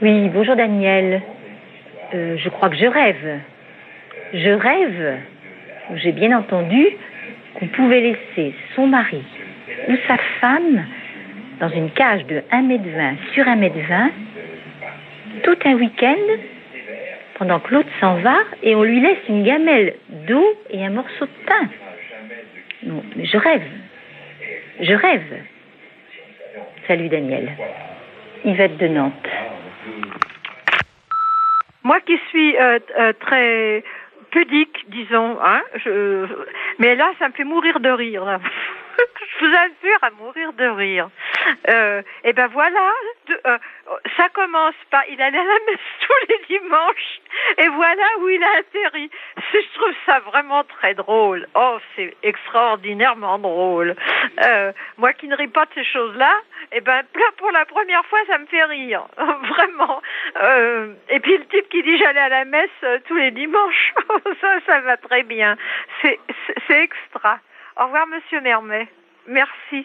Oui, bonjour Daniel. Je crois que je rêve. Je rêve, j'ai bien entendu, qu'on pouvait laisser son mari ou sa femme dans une cage de 1,20 m sur 1,20 m tout un week-end pendant que l'autre s'en va et on lui laisse une gamelle d'eau et un morceau de pain. Non, mais je rêve. Je rêve. Salut Daniel. Yvette de Nantes. Moi qui suis très pudique, disons, hein, mais là, ça me fait mourir de rire, là. Je vous assure, à mourir de rire. Et ben voilà, ça commence par, il allait à la messe tous les dimanches, et voilà où il a atterri. Je trouve ça vraiment très drôle. Oh, c'est extraordinairement drôle. Moi qui ne ris pas de ces choses-là, et ben là, pour la première fois, ça me fait rire, vraiment. Et puis le type qui dit j'allais à la messe tous les dimanches, ça va très bien. C'est extra. Au revoir, Monsieur Mermet. Merci.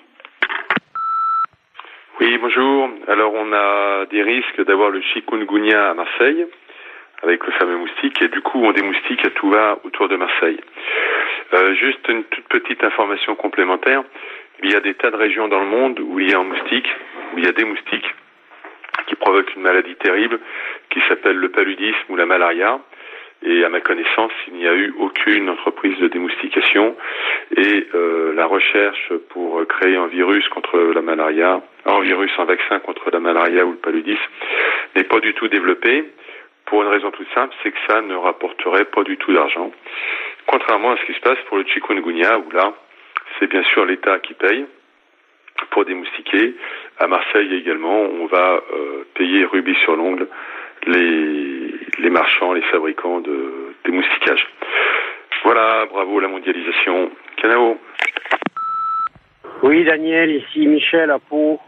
Oui, bonjour. Alors, on a des risques d'avoir le chikungunya à Marseille, avec le fameux moustique, et du coup, on démoustique à tout va autour de Marseille. Juste une toute petite information complémentaire. Il y a des tas de régions dans le monde où il y a un moustique, où il y a des moustiques qui provoquent une maladie terrible qui s'appelle le paludisme ou la malaria. Et à ma connaissance, il n'y a eu aucune entreprise de démoustication et la recherche pour créer un virus contre la malaria, un vaccin contre la malaria ou le paludisme n'est pas du tout développée pour une raison toute simple, c'est que ça ne rapporterait pas du tout d'argent. Contrairement à ce qui se passe pour le chikungunya, où là, c'est bien sûr l'État qui paye pour démoustiquer. À Marseille également, on va payer rubis sur l'ongle les marchands, les fabricants de démoustiquage. Voilà, bravo la mondialisation. Canao. Oui, Daniel, ici Michel à Pau.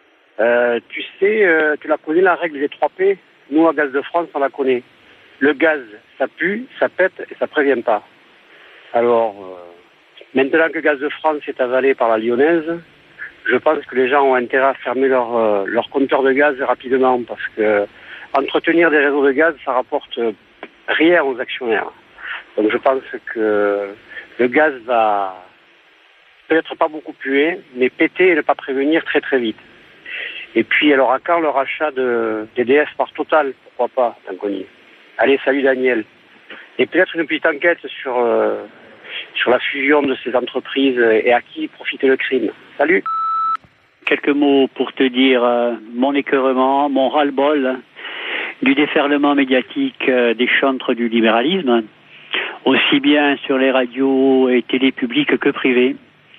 Tu sais, tu la connais la règle des 3 P? Nous, à Gaz de France, on la connaît. Le gaz, ça pue, ça pète et ça prévient pas. Alors, maintenant que Gaz de France est avalé par la Lyonnaise, je pense que les gens ont intérêt à fermer leur compteur de gaz rapidement parce que entretenir des réseaux de gaz, ça rapporte rien aux actionnaires. Donc je pense que le gaz va peut-être pas beaucoup puer, mais péter et ne pas prévenir très très vite. Et puis alors à quand le rachat d'EDF par Total? Pourquoi pas, tant qu'on y est. Allez, salut Daniel. Et peut-être une petite enquête sur la fusion de ces entreprises et à qui profitait le crime. Salut. Quelques mots pour te dire mon écœurement, mon ras-le-bol du déferlement médiatique des chantres du libéralisme, aussi bien sur les radios et télé publiques que privées.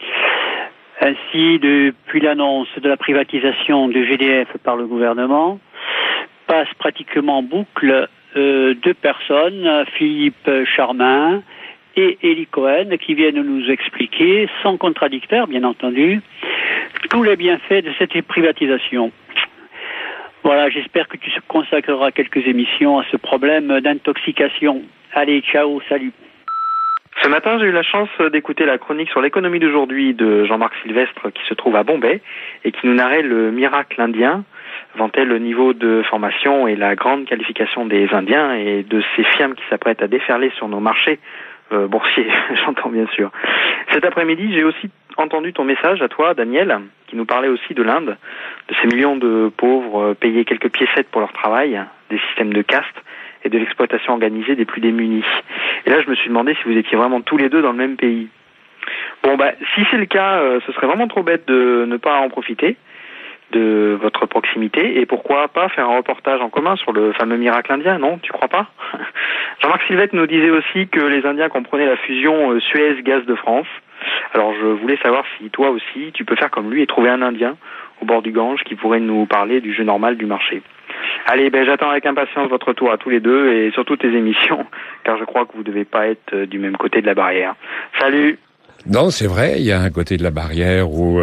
Ainsi, depuis l'annonce de la privatisation de GDF par le gouvernement, passe pratiquement en boucle 2 personnes, Philippe Charmin et Élie Cohen, qui viennent nous expliquer, sans contradicteur bien entendu, tous les bienfaits de cette privatisation. Voilà, j'espère que tu consacreras quelques émissions à ce problème d'intoxication. Allez, ciao, salut. Ce matin, j'ai eu la chance d'écouter la chronique sur l'économie d'aujourd'hui de Jean-Marc Sylvestre qui se trouve à Bombay et qui nous narrait le miracle indien, vantait le niveau de formation et la grande qualification des Indiens et de ces firmes qui s'apprêtent à déferler sur nos marchés boursiers, j'entends bien sûr. Cet après-midi, j'ai aussi entendu ton message à toi, Daniel, qui nous parlait aussi de l'Inde, de ces millions de pauvres payés quelques piécettes pour leur travail, des systèmes de caste et de l'exploitation organisée des plus démunis. Et là, je me suis demandé si vous étiez vraiment tous les deux dans le même pays. Bon, si c'est le cas, ce serait vraiment trop bête de ne pas en profiter de votre proximité, et pourquoi pas faire un reportage en commun sur le fameux miracle indien, non? Tu crois pas? Jean-Marc Sylvestre nous disait aussi que les Indiens comprenaient la fusion Suez-Gaz de France. Alors je voulais savoir si toi aussi tu peux faire comme lui et trouver un Indien au bord du Gange qui pourrait nous parler du jeu normal du marché. Allez, j'attends avec impatience votre retour à tous les deux et surtout tes émissions, car je crois que vous devez pas être du même côté de la barrière. Salut! Non, c'est vrai, il y a un côté de la barrière où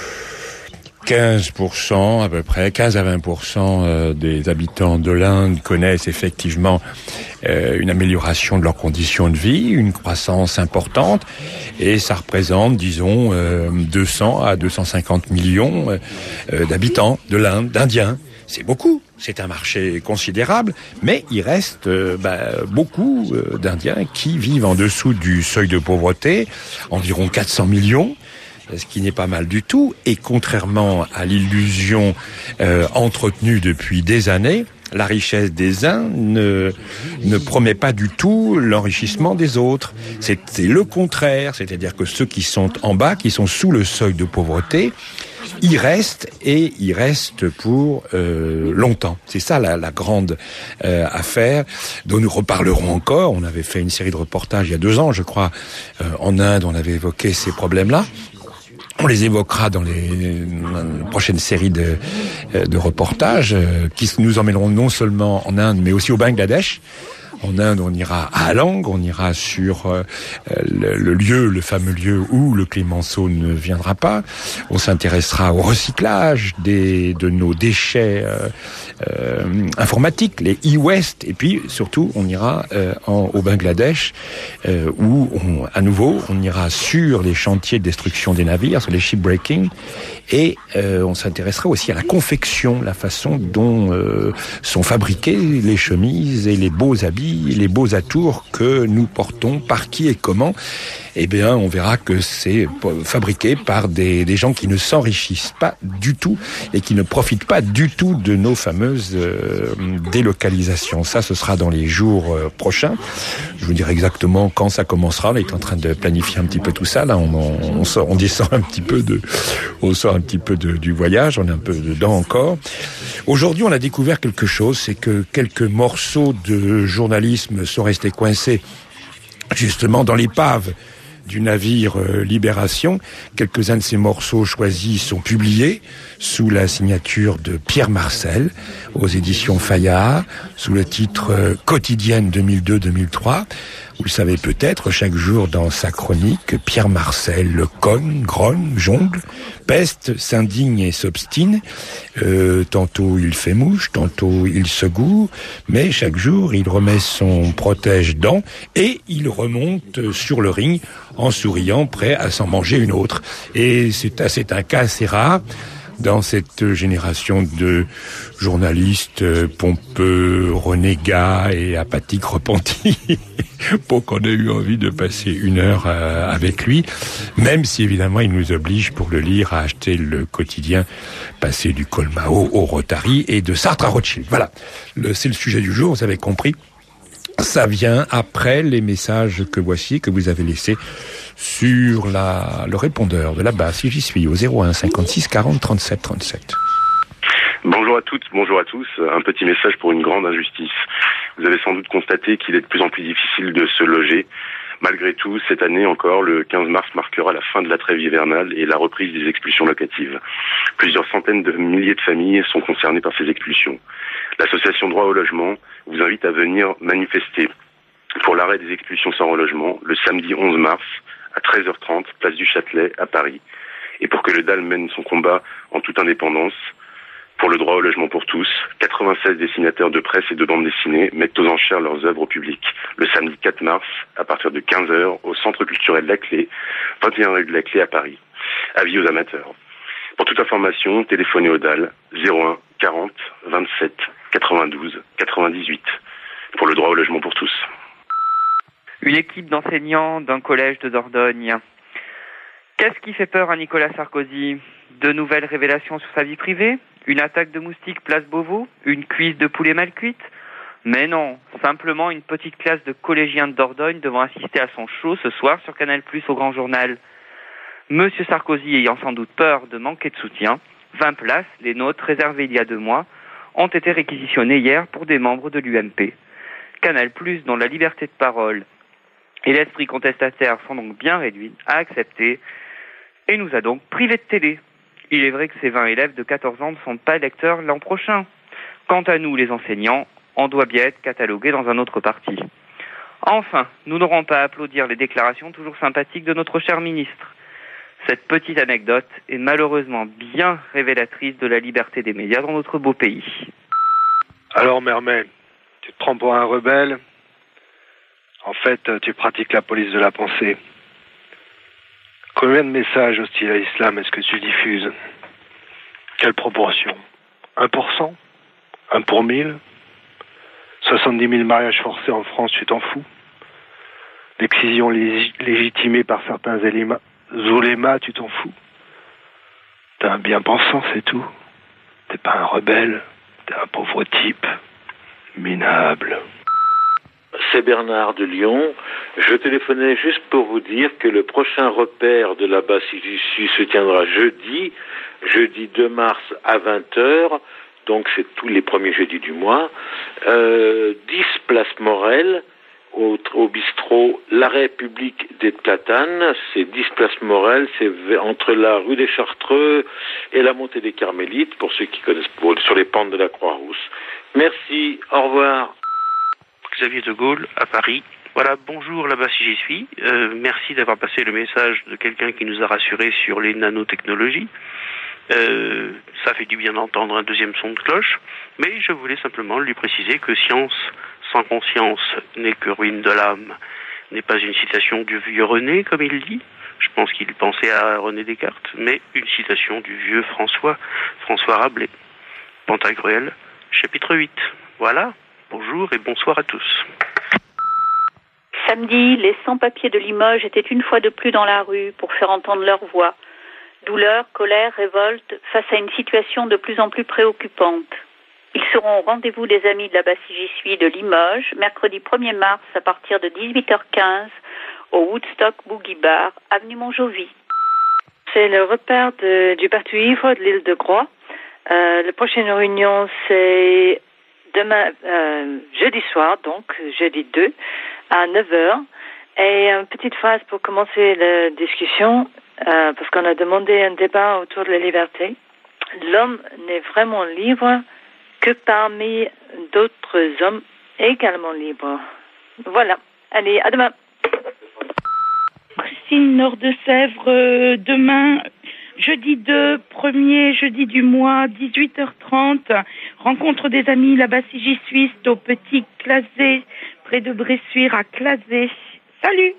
15% à peu près, 15 à 20% des habitants de l'Inde connaissent effectivement une amélioration de leurs conditions de vie, une croissance importante, et ça représente, disons, 200 à 250 millions d'habitants de l'Inde, d'Indiens. c'est beaucoup, c'est un marché considérable, mais il reste beaucoup d'Indiens qui vivent en dessous du seuil de pauvreté, environ 400 millions, ce qui n'est pas mal du tout, et contrairement à l'illusion entretenue depuis des années, la richesse des uns ne promet pas du tout l'enrichissement des autres. C'est le contraire, c'est-à-dire que ceux qui sont en bas, qui sont sous le seuil de pauvreté, ils restent pour longtemps. C'est ça la grande affaire dont nous reparlerons encore. On avait fait une série de reportages il y a 2 ans, je crois, en Inde, on avait évoqué ces problèmes-là. On les évoquera dans les prochaines séries de reportages qui nous emmèneront non seulement en Inde, mais aussi au Bangladesh. En Inde, on ira à Alang, on ira sur le fameux lieu où le Clémenceau ne viendra pas. On s'intéressera au recyclage de nos déchets informatiques, les e-waste, et puis surtout, on ira au Bangladesh où à nouveau, on ira sur les chantiers de destruction des navires, sur les shipbreaking, et on s'intéressera aussi à la confection, la façon dont sont fabriquées les chemises et les beaux habits, les beaux atours que nous portons, par qui et comment. Eh bien, on verra que c'est fabriqué par des gens qui ne s'enrichissent pas du tout et qui ne profitent pas du tout de nos fameuses délocalisations. Ça, ce sera dans les jours prochains. Je vous dirai exactement quand ça commencera. On est en train de planifier un petit peu tout ça. Là, on sort un petit peu du voyage. On est un peu dedans encore. Aujourd'hui, on a découvert quelque chose, c'est que quelques morceaux de journalisme sont restés coincés justement dans l'épave du navire Libération. Quelques-uns de ces morceaux choisis sont publiés sous la signature de Pierre Marcel aux éditions Fayard, sous le titre Quotidienne 2002-2003. Vous le savez peut-être, chaque jour dans sa chronique, Pierre Marcel cogne, grogne, jongle, peste, s'indigne et s'obstine. Tantôt il fait mouche, tantôt il secoue, mais chaque jour il remet son protège-dents et il remonte sur le ring en souriant, prêt à s'en manger une autre. Et c'est un cas assez rare dans cette génération de journalistes pompeux, renégats et apathiques repentis, pour qu'on ait eu envie de passer 1 heure avec lui, même si évidemment il nous oblige pour le lire à acheter le quotidien, passer du Colmao au Rotary et de Sartre à Rothschild. Voilà, c'est le sujet du jour, vous avez compris. Ça vient après les messages que voici, que vous avez laissés sur le répondeur de la base, si j'y suis, au 01 56 40 37 37. Bonjour à toutes, bonjour à tous. Un petit message pour une grande injustice. Vous avez sans doute constaté qu'il est de plus en plus difficile de se loger. Malgré tout, cette année encore, le 15 mars marquera la fin de la trêve hivernale et la reprise des expulsions locatives. Plusieurs centaines de milliers de familles sont concernées par ces expulsions. L'association Droit au logement vous invite à venir manifester pour l'arrêt des expulsions sans relogement le samedi 11 mars à 13h30, place du Châtelet à Paris. Et pour que le DAL mène son combat en toute indépendance, pour le droit au logement pour tous, 96 dessinateurs de presse et de bande dessinée mettent aux enchères leurs œuvres au public le samedi 4 mars à partir de 15h au Centre culturel La Clé, 21 rue de La Clé à Paris. Avis aux amateurs. Pour toute information, téléphonez au DAL 01 40 27 92 98 pour le droit au logement pour tous. Une équipe d'enseignants d'un collège de Dordogne. Qu'est-ce qui fait peur à Nicolas Sarkozy ? De nouvelles révélations sur sa vie privée ? Une attaque de moustiques place Beauvau ? Une cuisse de poulet mal cuite ? Mais non, simplement une petite classe de collégiens de Dordogne devant assister à son show ce soir sur Canal+ au Grand Journal. Monsieur Sarkozy ayant sans doute peur de manquer de soutien, 20 places, les nôtres réservées il y a 2 mois, ont été réquisitionnées hier pour des membres de l'UMP. Canal+, dont la liberté de parole et l'esprit contestataire sont donc bien réduits, a accepté et nous a donc privés de télé. Il est vrai que ces 20 élèves de 14 ans ne sont pas électeurs l'an prochain. Quant à nous, les enseignants, on doit bien être catalogués dans un autre parti. Enfin, nous n'aurons pas à applaudir les déclarations toujours sympathiques de notre cher ministre. Cette petite anecdote est malheureusement bien révélatrice de la liberté des médias dans notre beau pays. Alors Mermet, tu te prends pour un rebelle ? En fait, tu pratiques la police de la pensée. Combien de messages hostiles à l'islam est-ce que tu diffuses ? Quelle proportion ? 1% ? 1 pour 1000. 70 000 mariages forcés en France, tu t'en fous. L'excision légitimée par certains oulémas, tu t'en fous. T'es un bien-pensant, c'est tout. T'es pas un rebelle, t'es un pauvre type. Minable. C'est Bernard de Lyon. Je téléphonais juste pour vous dire que le prochain repère de la Basse-Issue se tiendra jeudi 2 mars à 20h. Donc c'est tous les premiers jeudis du mois. 10 place Morel, au bistrot L'Arrêt Public des Platanes. C'est 10 place Morel, c'est entre la rue des Chartreux et la montée des Carmélites, pour ceux qui connaissent, sur les pentes de la Croix-Rousse. Merci, au revoir. Xavier de Gaulle, à Paris. Voilà, bonjour là-bas si j'y suis. Merci d'avoir passé le message de quelqu'un qui nous a rassurés sur les nanotechnologies. Ça fait du bien d'entendre un deuxième son de cloche, mais je voulais simplement lui préciser que science sans conscience n'est que ruine de l'âme n'est pas une citation du vieux René, comme il dit. Je pense qu'il pensait à René Descartes, mais une citation du vieux François Rabelais. Pantagruel, chapitre 8. Voilà, bonjour et bonsoir à tous. Samedi, les sans-papiers de Limoges étaient une fois de plus dans la rue pour faire entendre leur voix. Douleur, colère, révolte face à une situation de plus en plus préoccupante. Ils seront au rendez-vous des amis de la Basse-J'y-suis de Limoges, mercredi 1er mars à partir de 18h15 au Woodstock Boogie Bar, avenue Montjoly. C'est le repère du Bateau Ivre de l'île de Groix. La prochaine réunion, c'est demain, jeudi soir, donc jeudi 2, à 9h. Et une petite phrase pour commencer la discussion, parce qu'on a demandé un débat autour de la liberté. L'homme n'est vraiment libre que parmi d'autres hommes également libres. Voilà. Allez, à demain. Christine Nord de Sèvres, demain, jeudi 2, premier jeudi du mois, 18h30, rencontre des amis là-bas si j'y suis, au Petit Clasé, près de Bressuire à Clasé. Salut!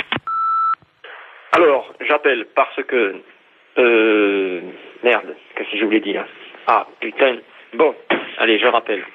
Alors, j'appelle parce que... Merde, qu'est-ce que je voulais dire? Ah, putain. Bon, allez, je rappelle.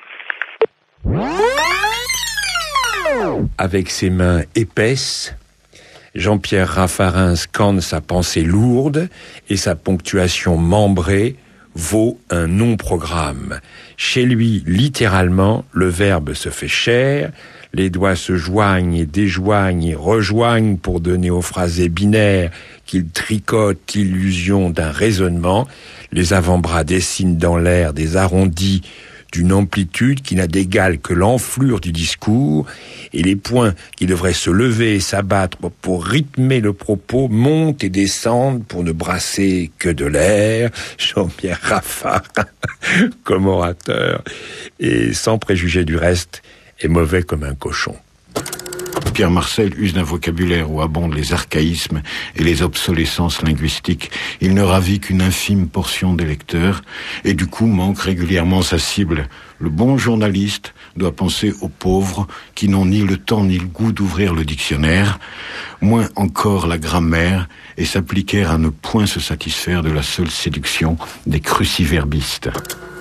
Avec ses mains épaisses, Jean-Pierre Raffarin scande sa pensée lourde et sa ponctuation membrée vaut un non-programme. Chez lui, littéralement, le verbe se fait chair, les doigts se joignent et déjoignent et rejoignent pour donner aux phrasés binaires qu'il tricote l'illusion d'un raisonnement. Les avant-bras dessinent dans l'air des arrondis d'une amplitude qui n'a d'égal que l'enflure du discours, et les poings qui devraient se lever et s'abattre pour rythmer le propos montent et descendent pour ne brasser que de l'air. Jean-Pierre Raffarin, comme orateur, et sans préjuger du reste, est mauvais comme un cochon. Pierre Marcel use d'un vocabulaire où abondent les archaïsmes et les obsolescences linguistiques. Il ne ravit qu'une infime portion des lecteurs et du coup manque régulièrement sa cible. Le bon journaliste doit penser aux pauvres qui n'ont ni le temps ni le goût d'ouvrir le dictionnaire, moins encore la grammaire, et s'appliquer à ne point se satisfaire de la seule séduction des cruciverbistes.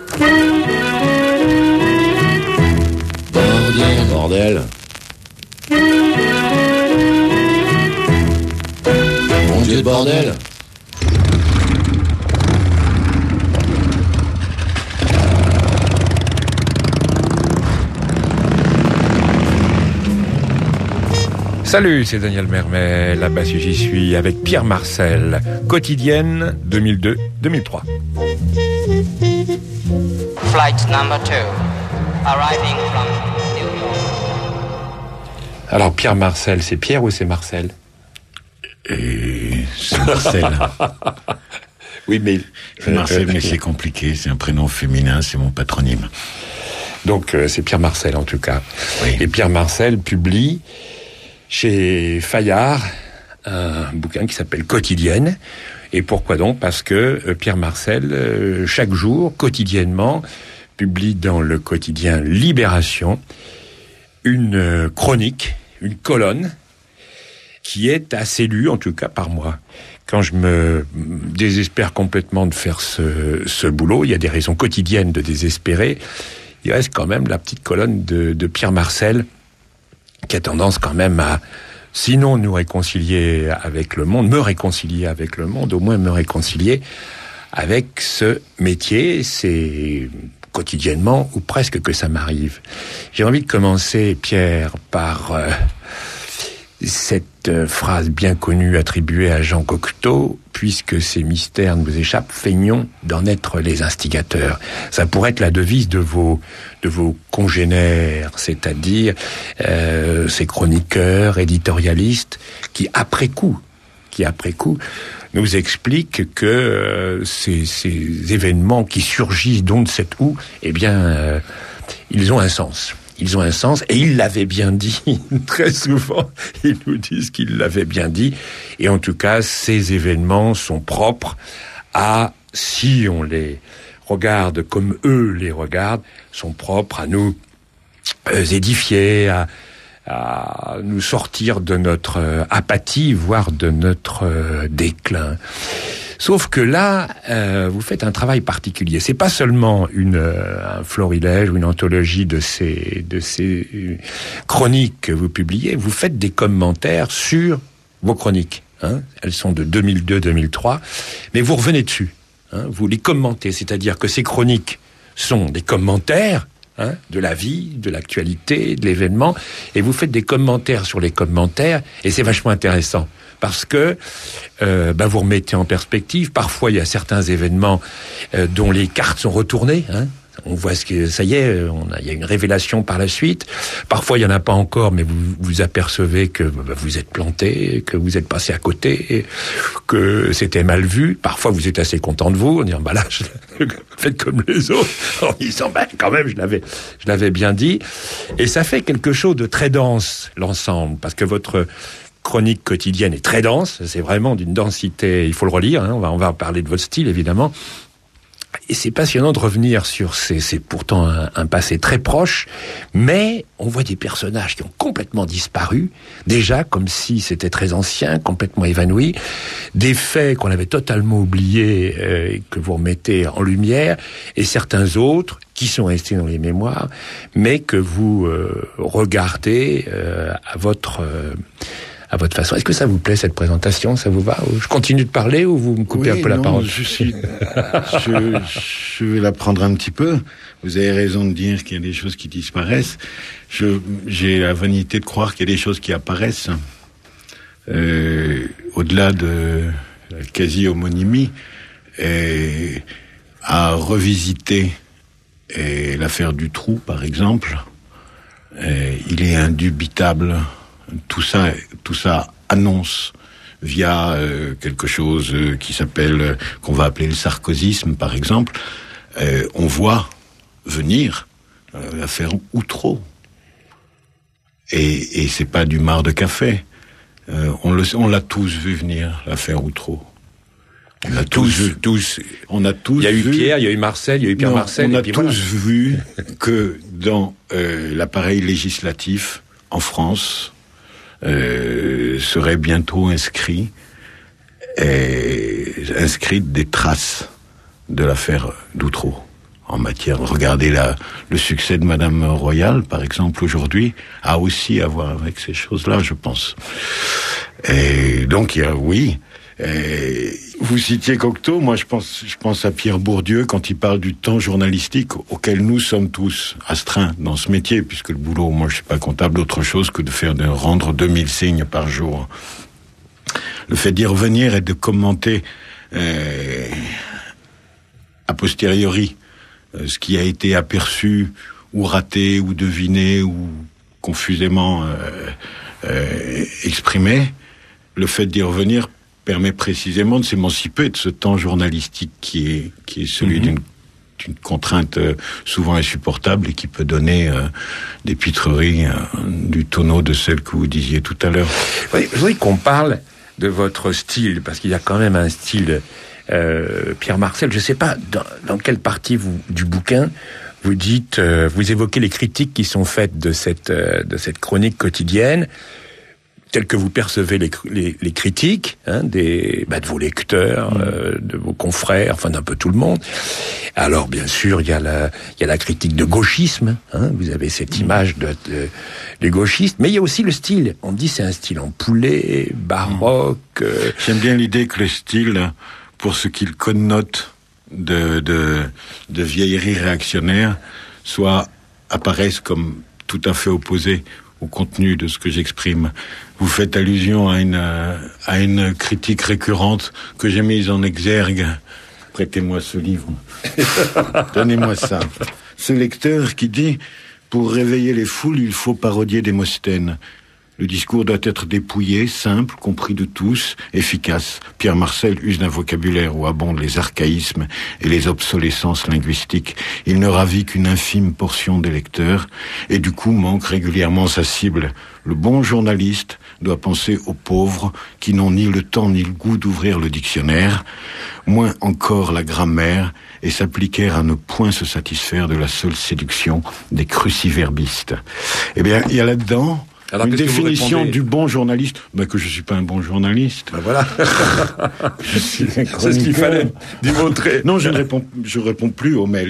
Bordel. Mon Dieu de bordel. Salut, c'est Daniel Mermet, là-bas si j'y suis, avec Pierre Marcel, quotidienne 2002-2003. Flight number 2, arriving from New York. Alors Pierre Marcel, c'est Pierre ou c'est Marcel? C'est Marcel. Oui, mais... Marcel, mais c'est compliqué, c'est un prénom féminin, c'est mon patronyme. Donc c'est Pierre Marcel en tout cas. Oui. Et Pierre Marcel publie chez Fayard un bouquin qui s'appelle Quotidienne. Et pourquoi donc? Parce que Pierre Marcel, chaque jour, quotidiennement, publie dans le quotidien Libération une chronique, une colonne, qui est assez lue, en tout cas par moi. Quand je me désespère complètement de faire ce boulot, il y a des raisons quotidiennes de désespérer. il reste quand même la petite colonne de Pierre Marcel, qui a tendance quand même à, sinon nous réconcilier avec le monde, me réconcilier avec le monde, au moins me réconcilier avec ce métier. C'est quotidiennement, ou presque, que ça m'arrive. J'ai envie de commencer, Pierre, par cette phrase bien connue attribuée à Jean Cocteau: puisque ces mystères nous échappent, feignons d'en être les instigateurs. Ça pourrait être la devise de vos congénères, c'est-à-dire ces chroniqueurs, éditorialistes, qui après coup nous expliquent que ces événements qui surgissent d'on ne sait où, eh bien, ils ont un sens. Ils ont un sens, et ils l'avaient bien dit. Très souvent, ils nous disent qu'ils l'avaient bien dit. Et en tout cas, ces événements sont propres à, si on les regarde comme eux les regardent, sont propres à nous édifier, à nous sortir de notre apathie, voire de notre déclin. Sauf que là, vous faites un travail particulier. C'est pas seulement un florilège ou une anthologie de ces chroniques que vous publiez. Vous faites des commentaires sur vos chroniques. Elles sont de 2002-2003, mais vous revenez dessus. Vous les commentez, c'est-à-dire que ces chroniques sont des commentaires de la vie, de l'actualité, de l'événement, et vous faites des commentaires sur les commentaires, et c'est vachement intéressant. Parce que vous remettez en perspective. Parfois, il y a certains événements dont les cartes sont retournées. On voit ce que ça y est, il y a une révélation par la suite. Parfois, il y en a pas encore, mais vous apercevez que vous êtes planté, que vous êtes passé à côté, que c'était mal vu. Parfois, vous êtes assez content de vous, en disant là, faites comme les autres, en disant quand même, je l'avais bien dit. Et ça fait quelque chose de très dense, l'ensemble, parce que votre chronique quotidienne est très dense, c'est vraiment d'une densité, il faut le relire, on va parler de votre style évidemment, et c'est passionnant de revenir sur c'est pourtant un passé très proche, mais on voit des personnages qui ont complètement disparu, déjà comme si c'était très ancien, complètement évanoui, des faits qu'on avait totalement oubliés et que vous remettez en lumière, et certains autres qui sont restés dans les mémoires, mais que vous regardez à votre façon. Est-ce que ça vous plaît, cette présentation? Ça vous va? Je continue de parler ou vous me coupez un peu la parole? Je vais la prendre un petit peu. Vous avez raison de dire qu'il y a des choses qui disparaissent. J'ai la vanité de croire qu'il y a des choses qui apparaissent. Au-delà de la quasi-homonymie, à revisiter l'affaire du Trou, par exemple, il est indubitable. Tout ça annonce via quelque chose qui s'appelle, qu'on va appeler le sarkozysme, par exemple. On voit venir l'affaire Outreau. Et c'est pas du marc de café. On l'a tous vu venir, l'affaire Outreau. On a tous. Il y a eu Pierre, il y a eu Marcel, il y a eu Pierre Marcel. On a tous vu que dans l'appareil législatif en France, seraient bientôt inscrites des traces de l'affaire d'Outreau en matière. Regardez le succès de Madame Royal, par exemple, aujourd'hui, a aussi à voir avec ces choses-là, je pense. Et donc, vous citiez Cocteau, moi je pense à Pierre Bourdieu quand il parle du temps journalistique auquel nous sommes tous astreints dans ce métier, puisque le boulot, moi je suis pas comptable d'autre chose que de rendre 2000 signes par jour. Le fait d'y revenir et de commenter a posteriori ce qui a été aperçu ou raté ou deviné ou confusément exprimé, le fait d'y revenir permet précisément de s'émanciper de ce temps journalistique qui est celui d'une contrainte souvent insupportable et qui peut donner des pitreries du tonneau de celle que vous disiez tout à l'heure. Oui, je voudrais qu'on parle de votre style, parce qu'il y a quand même un style Pierre Marcel. Je ne sais pas dans quelle partie du bouquin vous dites, vous évoquez les critiques qui sont faites de cette chronique quotidienne. tel que vous percevez les critiques de vos lecteurs, de vos confrères, enfin d'un peu tout le monde. Alors bien sûr, il y a la critique de gauchisme. Vous avez cette image des gauchistes, mais il y a aussi le style. On dit c'est un style en poulet, baroque. J'aime bien l'idée que le style, pour ce qu'il connote de vieillerie réactionnaire, apparaissent comme tout à fait opposés au contenu de ce que j'exprime. Vous faites allusion à une critique récurrente que j'ai mise en exergue. Prêtez-moi ce livre. Donnez-moi ça. Ce lecteur qui dit « Pour réveiller les foules, il faut parodier Démosthène. Le discours doit être dépouillé, simple, compris de tous, efficace. Pierre Marcel use d'un vocabulaire où abondent les archaïsmes et les obsolescences linguistiques. Il ne ravit qu'une infime portion des lecteurs et du coup manque régulièrement sa cible. Le bon journaliste doit penser aux pauvres qui n'ont ni le temps ni le goût d'ouvrir le dictionnaire, moins encore la grammaire, et s'appliquer à ne point se satisfaire de la seule séduction des cruciverbistes. » Eh bien, il y a là-dedans une définition du bon journaliste. Que je suis pas un bon journaliste. Voilà. C'est ce qu'il fallait démontrer. Non, je réponds plus aux mails.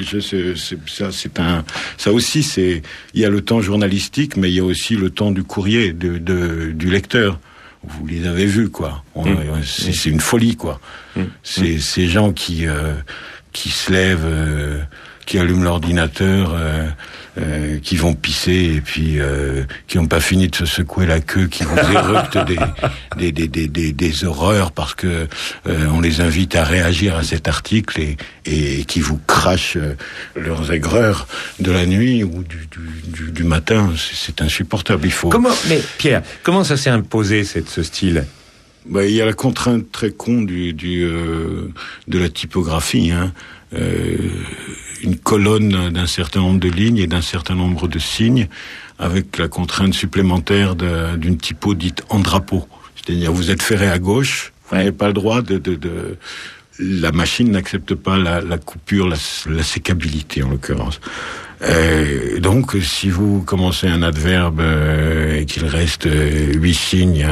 Ça aussi, il y a le temps journalistique, mais il y a aussi le temps du courrier, du lecteur. Vous les avez vus, quoi. C'est une folie, quoi. C'est ces gens qui se lèvent, qui allument l'ordinateur, qui vont pisser et puis qui n'ont pas fini de se secouer la queue, qui vous éructent des horreurs parce que on les invite à réagir à cet article et qui vous crachent leurs aigreurs de la nuit ou du matin. C'est insupportable. Il faut. Mais Pierre, comment ça s'est imposé ce style? Il y a la contrainte très con de la typographie, une colonne d'un certain nombre de lignes et d'un certain nombre de signes, avec la contrainte supplémentaire d'une typo dite en drapeau. C'est-à-dire, vous êtes ferré à gauche, vous n'avez pas le droit la machine n'accepte pas la coupure, la sécabilité en l'occurrence. Donc, si vous commencez un adverbe et qu'il reste 8 signes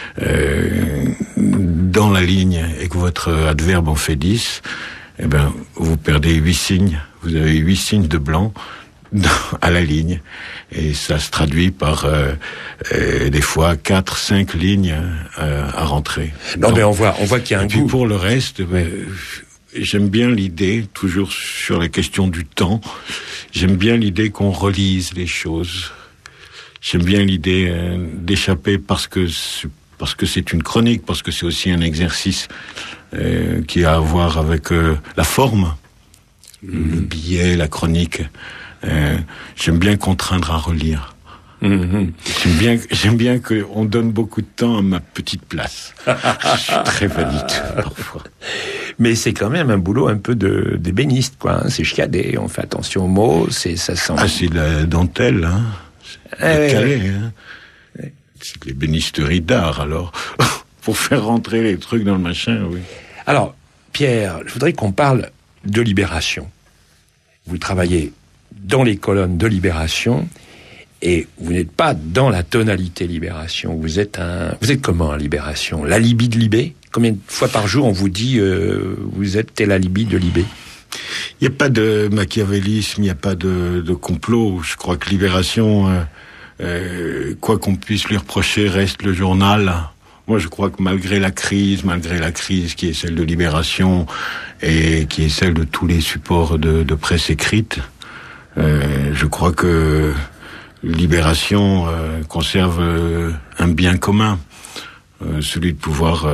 dans la ligne et que votre adverbe en fait 10, vous perdez 8 signes. Vous avez 8 signes de blanc à la ligne. Et ça se traduit par des fois 4, 5 lignes à rentrer. Non, mais on voit qu'il y a un goût. Et puis pour le reste, j'aime bien l'idée, toujours sur la question du temps, j'aime bien l'idée qu'on relise les choses. J'aime bien l'idée d'échapper parce que c'est une chronique, parce que c'est aussi un exercice qui a à voir avec la forme, le billet, la chronique. J'aime bien contraindre à relire. J'aime bien qu'on donne beaucoup de temps à ma petite place. Je suis très vaniteux parfois. Mais c'est quand même un boulot un peu d'ébéniste, quoi. C'est chiadé, on fait attention aux mots, ça sent. C'est de la dentelle, C'est calé, C'est de l'ébénisterie d'art, alors. Pour faire rentrer les trucs dans le machin, oui. Alors, Pierre, je voudrais qu'on parle de Libération. Vous travaillez dans les colonnes de Libération et vous n'êtes pas dans la tonalité Libération. Vous êtes comment à Libération? L'alibi de Libé? Combien de fois par jour on vous dit vous êtes tel alibi de Libé? Il n'y a pas de machiavélisme, il n'y a pas de complot. Je crois que Libération, quoi qu'on puisse lui reprocher, reste le journal. Moi, je crois que malgré la crise qui est celle de Libération et qui est celle de tous les supports de presse écrite, je crois que Libération conserve un bien commun, celui de pouvoir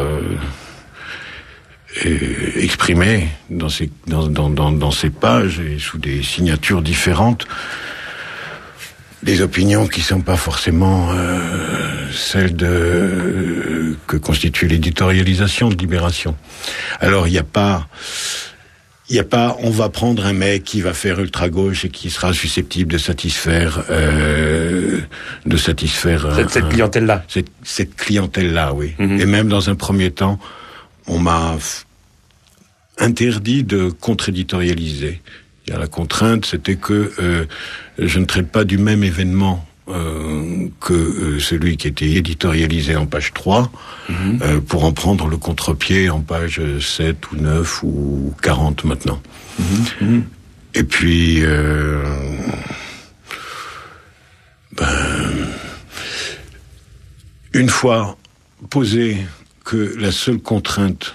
exprimer dans ses pages et sous des signatures différentes des opinions qui sont pas forcément celles que constitue l'éditorialisation de Libération. Alors il y a pas on va prendre un mec qui va faire ultra-gauche et qui sera susceptible de satisfaire cette clientèle-là. Cette clientèle-là, oui. Et même dans un premier temps, on m'a interdit de contre-éditorialiser. Il y a la contrainte, c'était que je ne traite pas du même événement que celui qui était éditorialisé en page 3, pour en prendre le contre-pied en page 7 ou 9 ou 40 maintenant. Et puis, une fois posé que la seule contrainte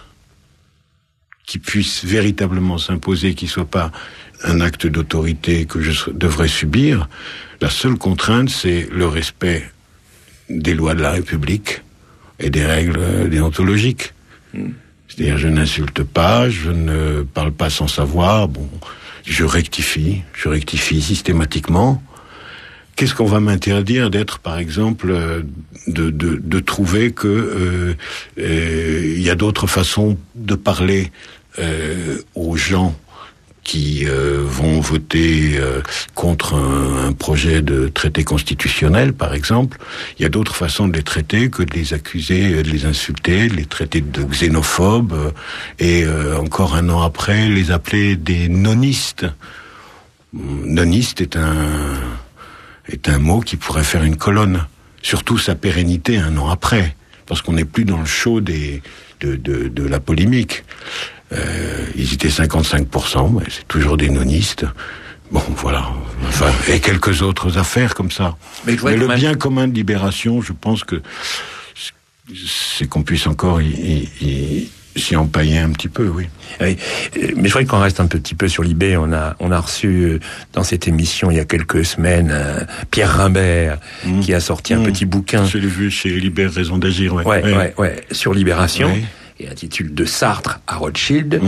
qui puisse véritablement s'imposer, qui soit pas un acte d'autorité que je devrais subir, la seule contrainte, c'est le respect des lois de la République et des règles déontologiques. C'est-à-dire, je n'insulte pas, je ne parle pas sans savoir, je rectifie systématiquement. Qu'est-ce qu'on va m'interdire d'être, par exemple, de trouver que y a d'autres façons de parler aux gens qui vont voter contre un projet de traité constitutionnel, par exemple. Il y a d'autres façons de les traiter que de les accuser, de les insulter, de les traiter de xénophobes, et encore un an après, les appeler des nonistes. Noniste est un mot qui pourrait faire une colonne. Surtout sa pérennité un an après, parce qu'on n'est plus dans le show de la polémique. Ils étaient 55%, mais c'est toujours des nonistes. Bon, voilà. Enfin, et quelques autres affaires comme ça. Mais le bien commun de libération, je pense que c'est qu'on puisse encore s'y empailler un petit peu, oui. Oui. Mais je voudrais qu'on reste un petit peu sur Libé. On a reçu dans cette émission il y a quelques semaines Pierre Rimbert qui a sorti un petit bouquin. Je l'ai vu chez Libère Raison d'agir, ouais, sur Libération. Ouais. Et intitule De Sartre à Rothschild.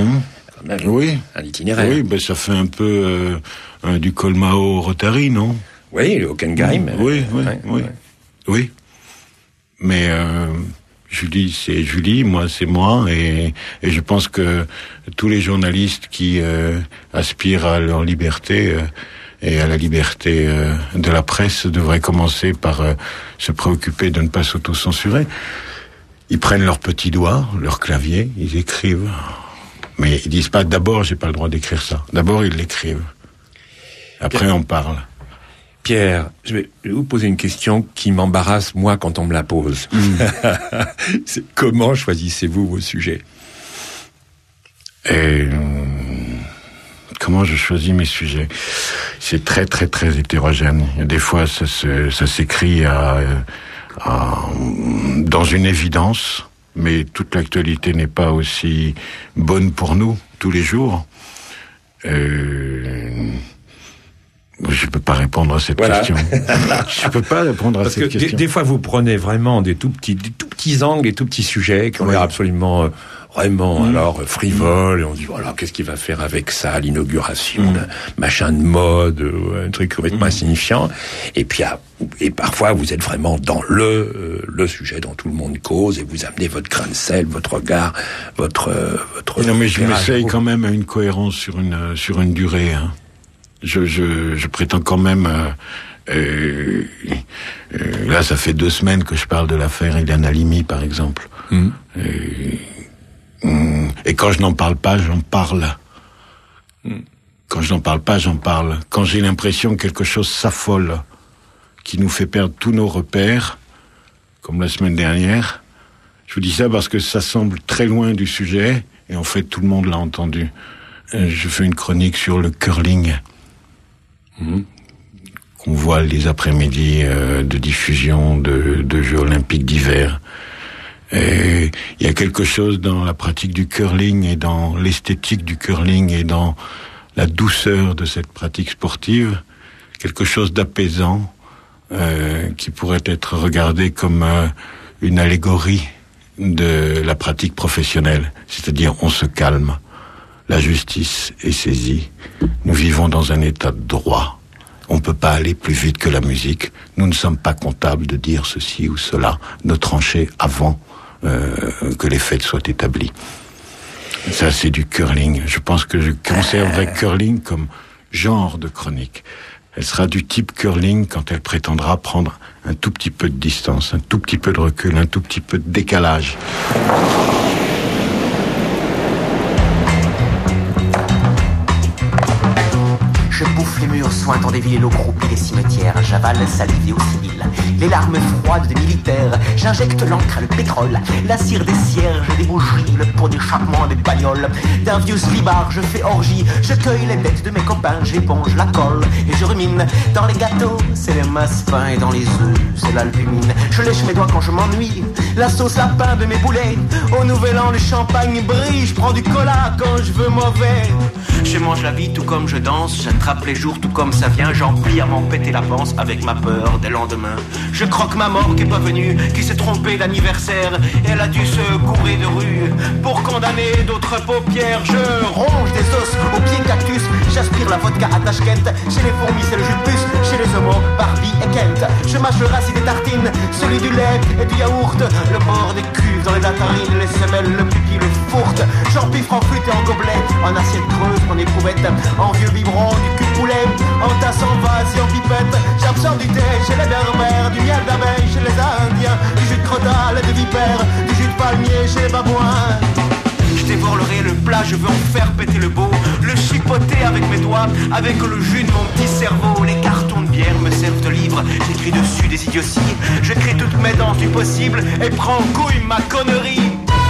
Un itinéraire. Oui, ça fait un peu du Colmao Rotary, non? Oui, le Hockenheim. Oui. Mais Julie, c'est Julie, moi, c'est moi, et je pense que tous les journalistes qui aspirent à leur liberté et à la liberté de la presse devraient commencer par se préoccuper de ne pas s'auto-censurer. Ils prennent leurs petits doigts, leur clavier, ils écrivent. Mais ils disent pas, d'abord, j'ai pas le droit d'écrire ça. D'abord, ils l'écrivent. Après, on parle. Pierre, je vais vous poser une question qui m'embarrasse, moi, quand on me la pose. C'est comment choisissez-vous vos sujets? Comment je choisis mes sujets? C'est très, très, très hétérogène. Il y a des fois, ça s'écrit dans une évidence, mais toute l'actualité n'est pas aussi bonne pour nous tous les jours. Je peux pas répondre à cette question. Je peux pas répondre à cette question. Des fois, vous prenez vraiment des tout petits angles, des tout petits sujets qui ont l'air absolument alors frivoles, et on dit voilà, qu'est-ce qu'il va faire avec ça, l'inauguration d'un machin de mode, un truc complètement insignifiant. Et puis et parfois vous êtes vraiment dans le sujet dont tout le monde cause, et vous amenez votre grain de sel, votre regard, votre. Non, mais je m'essaye quand même à une cohérence sur une durée. Hein. Je prétends quand même. Là, ça fait 2 semaines que je parle de l'affaire Ilan Halimi, par exemple. Et quand je n'en parle pas, j'en parle. Quand je n'en parle pas, j'en parle. Quand j'ai l'impression que quelque chose s'affole, qui nous fait perdre tous nos repères, comme la semaine dernière, je vous dis ça parce que ça semble très loin du sujet, et en fait, tout le monde l'a entendu. Je fais une chronique sur le curling. Qu'on voit les après-midi de diffusion de Jeux olympiques d'hiver. Et il y a quelque chose dans la pratique du curling et dans l'esthétique du curling et dans la douceur de cette pratique sportive, quelque chose d'apaisant qui pourrait être regardé comme une allégorie de la pratique professionnelle. C'est-à-dire, on se calme. La justice est saisie. Nous vivons dans un état de droit. On ne peut pas aller plus vite que la musique. Nous ne sommes pas comptables de dire ceci ou cela. De trancher avant que les faits soient établis. Ça, c'est du curling. Je pense que je conserverai curling comme genre de chronique. Elle sera du type curling quand elle prétendra prendre un tout petit peu de distance, un tout petit peu de recul, un tout petit peu de décalage. Je bouffe les murs, sointant des villes et l'eau croupie des cimetières. J'avale salivé aux civils, les larmes froides des militaires. J'injecte l'encre, le pétrole, la cire des cierges, des bougies, le pot d'échappement des bagnoles. D'un vieux slibard, je fais orgie, je cueille les dettes de mes copains, j'éponge la colle et je rumine. Dans les gâteaux, c'est les massepains et dans les œufs, c'est l'albumine. Je lèche mes doigts quand je m'ennuie, la sauce lapin de mes boulets. Au nouvel an, le champagne brille, je prends du cola quand je veux mauvais. Je mange la vie tout comme je danse, j'attrape les jours tout comme ça vient. J'emplis à m'en péter la panse avec ma peur des lendemains. Je croque ma mort qui est pas venue, qui s'est trompée d'anniversaire. Et elle a dû se gourer de rue pour condamner d'autres paupières. Je ronge des os aux pieds cactus, j'aspire la vodka à Tashkent. Chez les fourmis c'est le jus de puce, chez les homos Barbie et Kent. Je mâche le racine des tartines, celui du lait et du yaourt. Le bord des cuves dans les datarines, les semelles, le pipi, le fourte. J'empifre en flûte et en gobelet, en assiette creuse, en éprouvette, en vieux biberon, du cul de poulet, en tasse, en vase et en pipette. J'absorbe du thé chez les berbères, du miel d'abeille chez les indiens, du jus de crotale et de vipère, du jus de palmier chez les babouins. Je dévorerai le plat, je veux en faire péter le beau, le chipoter avec mes doigts, avec le jus de mon petit cerveau. Les cartons de bière me servent de livre, j'écris dessus des idioties. Je crée toutes mes danses du possible et prends en couille ma connerie.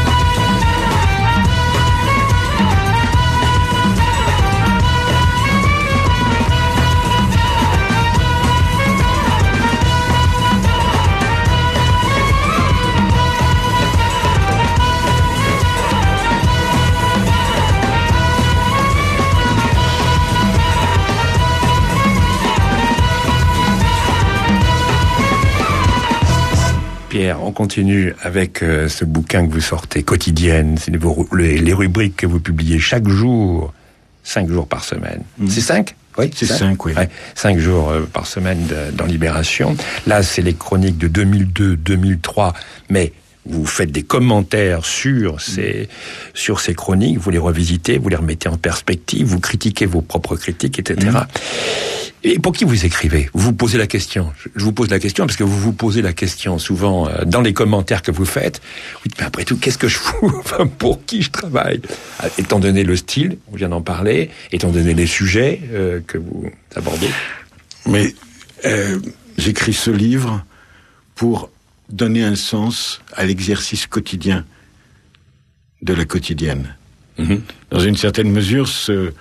Pierre, on continue avec ce bouquin que vous sortez, Quotidienne. C'est les rubriques que vous publiez chaque jour, 5 jours par semaine. C'est 5 ? Oui, c'est 5, oui. Ouais, 5 jours par semaine dans Libération. Là, c'est les chroniques de 2002, 2003, mais vous faites des commentaires sur ces chroniques, vous les revisitez, vous les remettez en perspective, vous critiquez vos propres critiques, etc. Et pour qui vous écrivez ? Vous vous posez la question. Je vous pose la question parce que vous vous posez la question souvent dans les commentaires que vous faites. Oui, mais après tout, qu'est-ce que je fous ? Enfin, pour qui je travaille ? Étant donné le style, on vient d'en parler, étant donné les sujets que vous abordez. Mais j'écris ce livre pour donner un sens à l'exercice quotidien de la quotidienne. Dans une certaine mesure,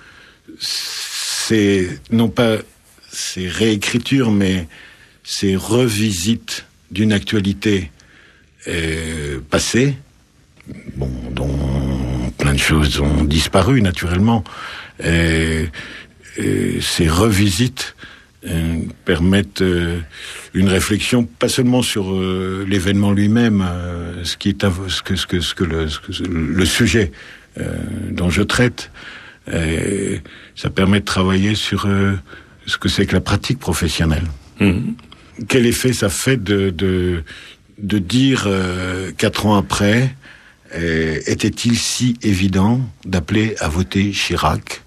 c'est non pas ces réécritures, mais ces revisites d'une actualité passée, bon, dont plein de choses ont disparu naturellement. Ces revisites permettent une réflexion pas seulement sur l'événement lui-même, ce que le sujet dont je traite. Ça permet de travailler sur ce que c'est que la pratique professionnelle. Quel effet ça fait de dire 4 ans après, était-il si évident d'appeler à voter Chirac,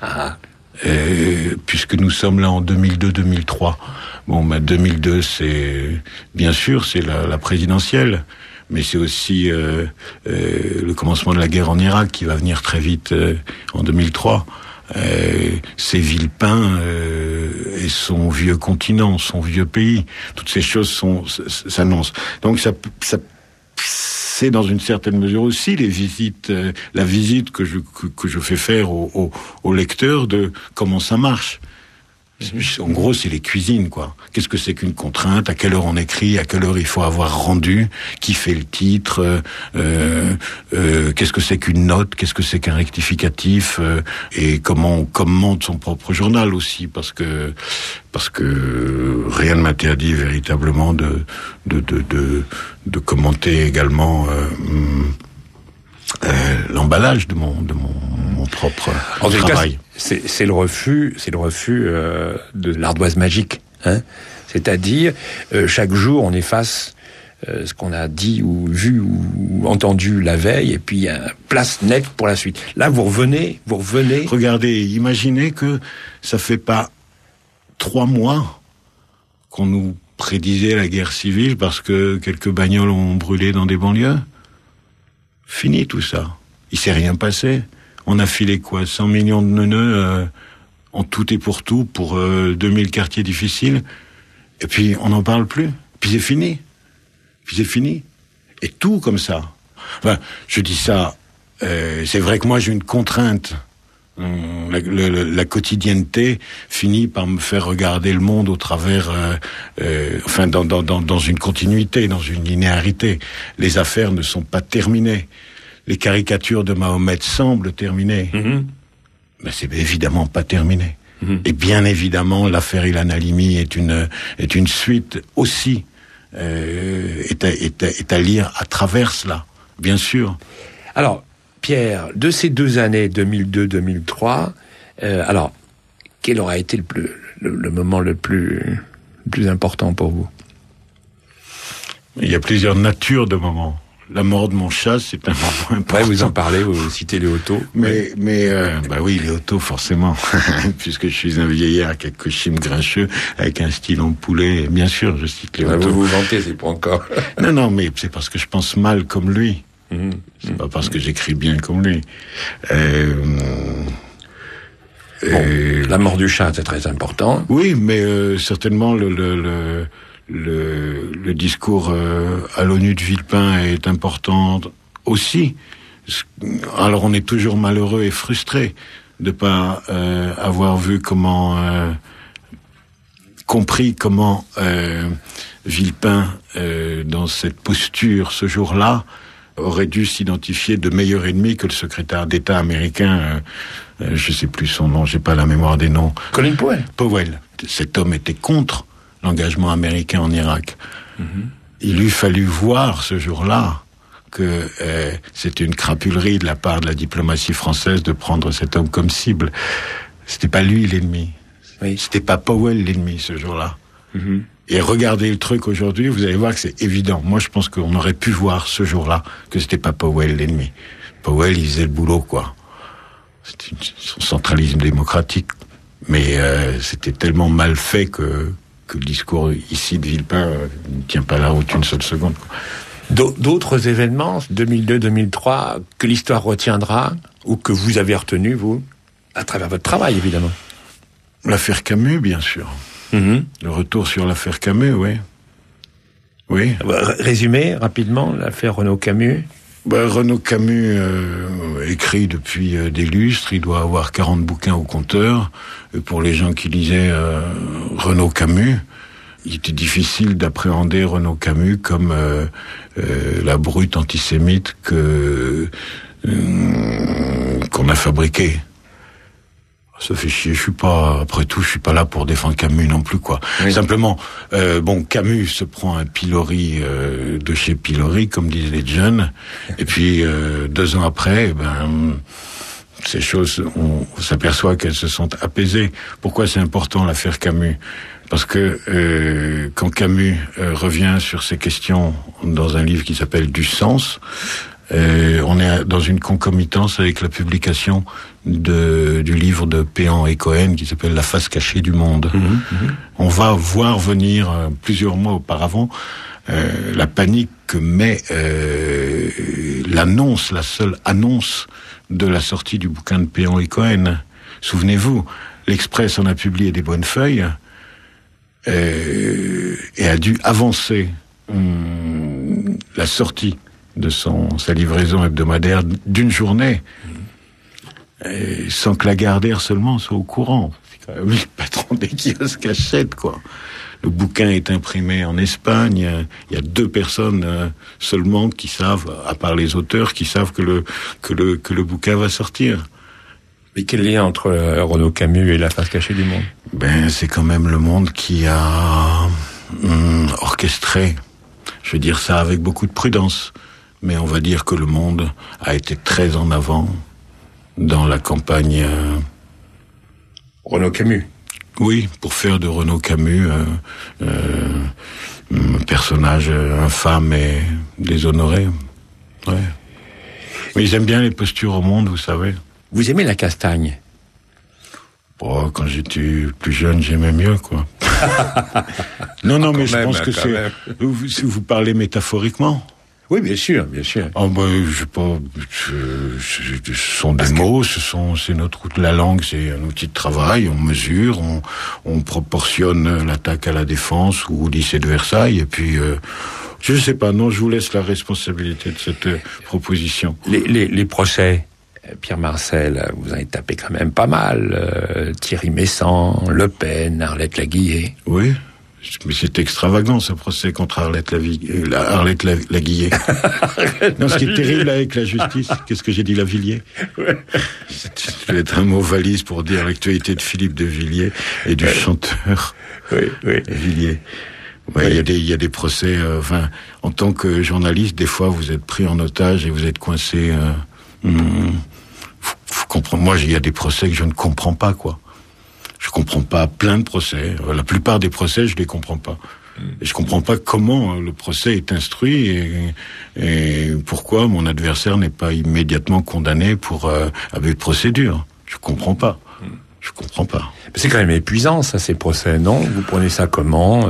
puisque nous sommes là en 2002-2003. Bon, 2002, c'est bien sûr, c'est la présidentielle, mais c'est aussi le commencement de la guerre en Irak qui va venir très vite en 2003. C'est Villepin et son vieux continent, son vieux pays. Toutes ces choses s'annoncent. Donc ça c'est dans une certaine mesure aussi la visite que je fais faire aux lecteurs de comment ça marche. En gros, c'est les cuisines, quoi. Qu'est-ce que c'est qu'une contrainte ? À quelle heure on écrit ? À quelle heure il faut avoir rendu ? Qui fait le titre ? Qu'est-ce que c'est qu'une note ? Qu'est-ce que c'est qu'un rectificatif ? Et comment on commente son propre journal aussi, parce que rien ne m'interdit véritablement de commenter également l'emballage de mon propre travail. Cas, c'est le refus de l'ardoise magique, hein. C'est-à-dire chaque jour on efface ce qu'on a dit ou vu ou entendu la veille, et puis place nette pour la suite. Là, vous revenez. Regardez, imaginez que ça fait pas 3 mois qu'on nous prédisait la guerre civile parce que quelques bagnoles ont brûlé dans des banlieues. Fini tout ça. Il s'est rien passé. On a filé quoi ? 100 millions de neuneux en tout et pour tout, pour 2000 quartiers difficiles, et puis on n'en parle plus. Puis c'est fini. Et tout comme ça. Enfin, je dis ça, c'est vrai que moi j'ai une contrainte. La quotidienneté finit par me faire regarder le monde au travers, dans une continuité, dans une linéarité. Les affaires ne sont pas terminées. Les caricatures de Mahomet semblent terminées. Mais c'est évidemment pas terminé. Et bien évidemment, l'affaire Ilan Halimi est une suite aussi, est à lire à travers cela, bien sûr. Alors, Pierre, de ces 2 années, 2002-2003, alors, quel aura été le moment le plus important pour vous? Il y a plusieurs natures de moments. La mort de mon chat, c'est un moment important. Ouais, vous en parlez, vous citez Léoto. Mais oui, Léoto, forcément. Puisque je suis un vieillard qui a costume grincheux, avec un stylo poulet. Bien sûr, je cite Léoto. Ouais, vous vous vantez, c'est pas encore. Non, mais c'est parce que je pense mal comme lui. C'est pas parce que j'écris bien comme lui. La mort du chat, c'est très important. Oui, mais certainement le discours à l'ONU de Villepin est important aussi. Alors on est toujours malheureux et frustré de pas avoir vu compris comment Villepin, dans cette posture ce jour-là, aurait dû s'identifier de meilleur ennemi que le secrétaire d'État américain, je sais plus son nom, j'ai pas la mémoire des noms. Colin Powell. Powell. Cet homme était contre l'engagement américain en Irak. Il eût fallu voir ce jour-là que c'était une crapulerie de la part de la diplomatie française de prendre cet homme comme cible. C'était pas lui l'ennemi. Oui. C'était pas Powell l'ennemi ce jour-là. Et regardez le truc aujourd'hui, vous allez voir que c'est évident. Moi, je pense qu'on aurait pu voir ce jour-là que c'était pas Powell l'ennemi. Powell, il faisait le boulot, quoi. C'était son centralisme démocratique. Mais c'était tellement mal fait que le discours ici de Villepin ne tient pas la route une seule seconde. D'autres événements, 2002-2003, que l'histoire retiendra, ou que vous avez retenu, vous, à travers votre travail, évidemment? L'affaire Camus, bien sûr. Le retour sur l'affaire Camus, oui. Oui. Résumé rapidement l'affaire Renaud Camus. Renaud Camus écrit depuis des lustres, il doit avoir 40 bouquins au compteur. Et pour les gens qui lisaient Renaud Camus, il était difficile d'appréhender Renaud Camus comme la brute antisémite qu'on a fabriquée. Ça fait chier, après tout, je suis pas là pour défendre Camus non plus, quoi. Oui. Simplement, Camus se prend un pilori de chez Pilori, comme disent les jeunes, et puis 2 ans après, ces choses, on s'aperçoit qu'elles se sont apaisées. Pourquoi c'est important l'affaire Camus? Parce que quand Camus revient sur ces questions dans un livre qui s'appelle Du sens, on est dans une concomitance avec la publication du livre de Péan et Cohen qui s'appelle La face cachée du monde. On va voir venir plusieurs mois auparavant la panique que met l'annonce, la seule annonce de la sortie du bouquin de Péan et Cohen. Souvenez-vous, l'Express en a publié des bonnes feuilles et a dû avancer la sortie de sa livraison hebdomadaire d'une journée, sans que Lagardère seulement soit au courant. C'est quand même le patron des kiosques achète, quoi. Le bouquin est imprimé en Espagne, il y a 2 personnes seulement qui savent, à part les auteurs, qui savent que le bouquin va sortir. Mais quel lien entre Renaud Camus et La face cachée du monde? C'est quand même le monde qui a orchestré, je vais dire ça avec beaucoup de prudence, mais on va dire que le monde a été très en avant dans la campagne Renaud Camus. Oui, pour faire de Renaud Camus un personnage infâme et déshonoré. Ouais. Mais ils aiment bien les postures au monde, vous savez. Vous aimez la castagne? Quand j'étais plus jeune, j'aimais mieux, quoi. Non, mais je pense que c'est... Si vous parlez métaphoriquement. Oui, bien sûr, bien sûr. Oh, je sais pas. Ce sont des mots. C'est la langue, c'est un outil de travail. On mesure, on proportionne l'attaque à la défense ou au lycée de Versailles. Et puis, je sais pas. Non, je vous laisse la responsabilité de cette proposition. Les procès. Pierre Marcel, vous en avez tapé quand même pas mal. Thierry Messant, Le Pen, Arlette Laguillet. Oui. Mais c'est extravagant, ce procès contre Arlette Laguillet. Non, ce qui est terrible avec la justice, qu'est-ce que j'ai dit, Lavilliers? Ouais. Ça doit être un mot valise pour dire l'actualité de Philippe de Villiers et du chanteur Villiers. Ouais, il y a des procès, en tant que journaliste, des fois, vous êtes pris en otage et vous êtes coincé, faut comprendre. Moi, il y a des procès que je ne comprends pas, quoi. Je comprends pas plein de procès. La plupart des procès, je les comprends pas. Et je comprends pas comment le procès est instruit et pourquoi mon adversaire n'est pas immédiatement condamné avec procédure. Je comprends pas. Je comprends pas. C'est quand même épuisant, ça, ces procès, non? Vous prenez ça comment?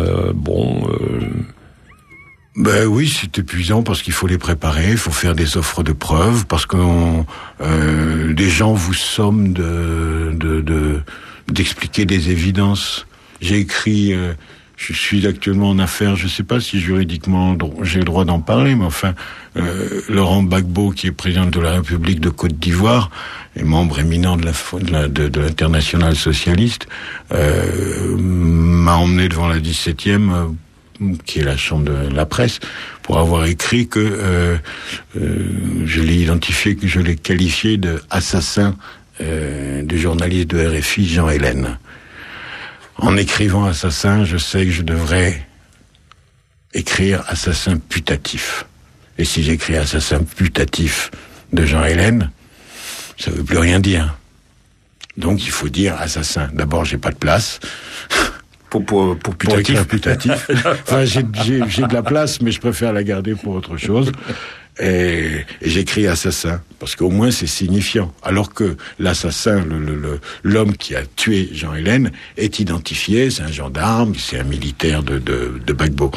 Ben oui, c'est épuisant parce qu'il faut les préparer, il faut faire des offres de preuves, parce que des gens vous somment d'expliquer des évidences. J'ai écrit, je suis actuellement en affaires, je sais pas si juridiquement j'ai le droit d'en parler, mais enfin, Laurent Gbagbo, qui est président de la République de Côte d'Ivoire, et membre éminent de l'Internationale socialiste, m'a emmené devant la 17e, qui est la chambre de la presse, pour avoir écrit que je l'ai identifié, que je l'ai qualifié de assassin du journaliste de RFI, Jean Hélène. En écrivant assassin, je sais que je devrais écrire assassin putatif. Et si j'écris assassin putatif de Jean Hélène, ça veut plus rien dire. Donc il faut dire assassin. D'abord, j'ai pas de place. Pour putatif. Putatif. Enfin, j'ai de la place, mais je préfère la garder pour autre chose. Et j'écris assassin, parce qu'au moins c'est signifiant. Alors que l'assassin, l'homme qui a tué Jean Hélène, est identifié, c'est un gendarme, c'est un militaire de Gbagbo.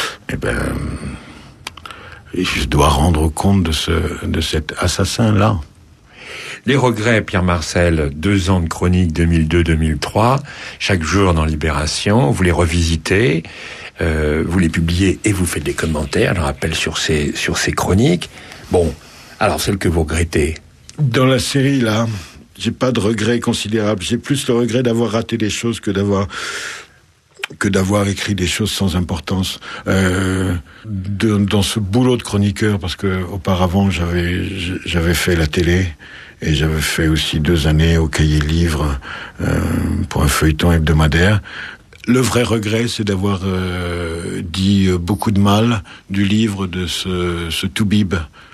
Je dois rendre compte de cet assassin-là. Les regrets, Pierre Marcel, 2 ans de chronique 2002-2003, chaque jour dans Libération, vous les revisitez, vous les publiez et vous faites des commentaires, je rappelle, sur ces chroniques. Bon, alors celle que vous regrettez. Dans la série, là, j'ai pas de regrets considérables. J'ai plus le regret d'avoir raté des choses que d'avoir écrit des choses sans importance. Dans ce boulot de chroniqueur, parce que auparavant j'avais fait la télé, et j'avais fait aussi 2 années au Cahier Livre pour un feuilleton hebdomadaire. Le vrai regret, c'est d'avoir dit beaucoup de mal du livre de ce Toubib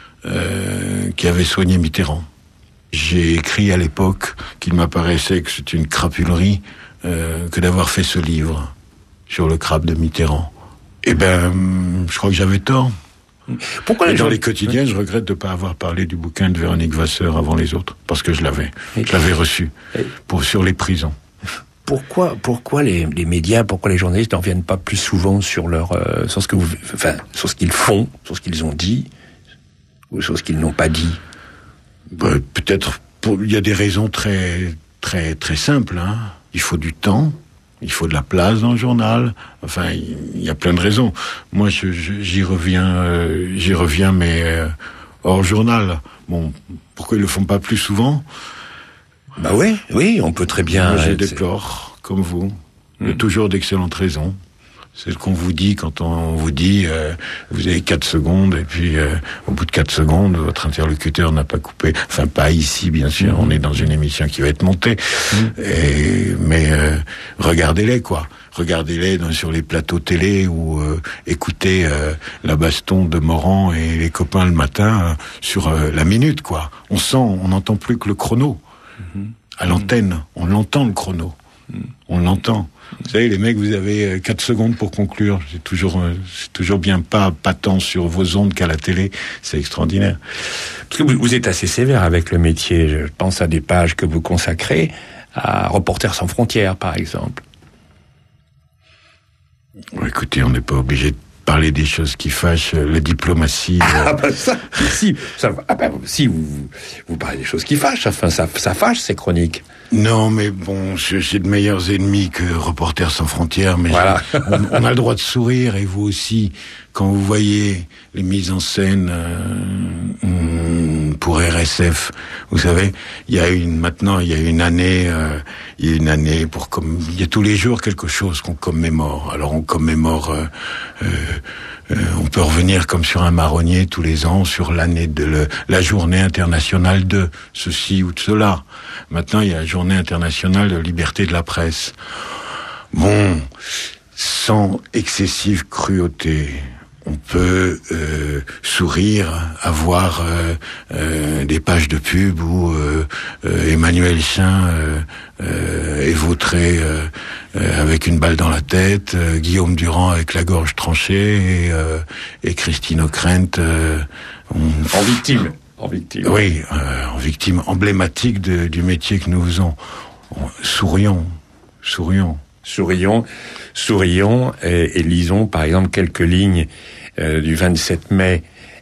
qui avait soigné Mitterrand. J'ai écrit à l'époque qu'il m'apparaissait que c'est une crapulerie que d'avoir fait ce livre sur le crabe de Mitterrand. Je crois que j'avais tort. Pourquoi dans les quotidiens, je regrette de ne pas avoir parlé du bouquin de Véronique Vasseur avant les autres, parce que je l'avais reçu sur les prisons. Pourquoi les médias, pourquoi les journalistes n'en reviennent pas plus souvent sur sur ce qu'ils font, sur ce qu'ils ont dit, ou sur ce qu'ils n'ont pas dit? Peut-être, il y a des raisons très, très, très simples, hein. Il faut du temps. Il faut de la place dans le journal. Enfin, il y a plein de raisons. Moi, j'y reviens, mais hors journal. Bon, pourquoi ils le font pas plus souvent? Oui, on peut très bien. Moi, je déplore, comme vous. Il y a toujours d'excellentes raisons. C'est ce qu'on vous dit quand on vous dit vous avez 4 secondes et puis au bout de 4 secondes votre interlocuteur n'a pas coupé. Enfin, pas ici bien sûr, on est dans une émission qui va être montée. Mais regardez-les quoi. Regardez-les sur les plateaux télé ou écoutez la baston de Morand et les copains le matin sur la minute quoi. On n'entend plus que le chrono. À l'antenne, on l'entend le chrono. On l'entend. Vous savez, les mecs, vous avez 4 secondes pour conclure. C'est toujours bien pas tant sur vos ondes qu'à la télé. C'est extraordinaire. Parce que vous êtes assez sévère avec le métier. Je pense à des pages que vous consacrez à Reporters sans frontières, par exemple. Écoutez, on n'est pas obligé parler des choses qui fâchent, la diplomatie. Si vous parlez des choses qui fâchent, enfin ça fâche ces chroniques. Non, mais bon, j'ai de meilleurs ennemis que Reporters sans frontières, mais voilà. on a le droit de sourire, et vous aussi, quand vous voyez les mises en scène pour RSF, vous savez, il y a une année, il y a tous les jours quelque chose qu'on commémore. Alors on commémore, on peut revenir comme sur un marronnier tous les ans sur l'année de la journée internationale de ceci ou de cela. Maintenant, il y a la journée internationale de liberté de la presse. Bon, sans excessive cruauté, on peut sourire, avoir des pages de pub où Emmanuel Chin est vautré avec une balle dans la tête, Guillaume Durand avec la gorge tranchée et Christine Ockrent en victime. Oui, en victime emblématique du métier que nous faisons. Sourions et lisons par exemple quelques lignes du 27 mai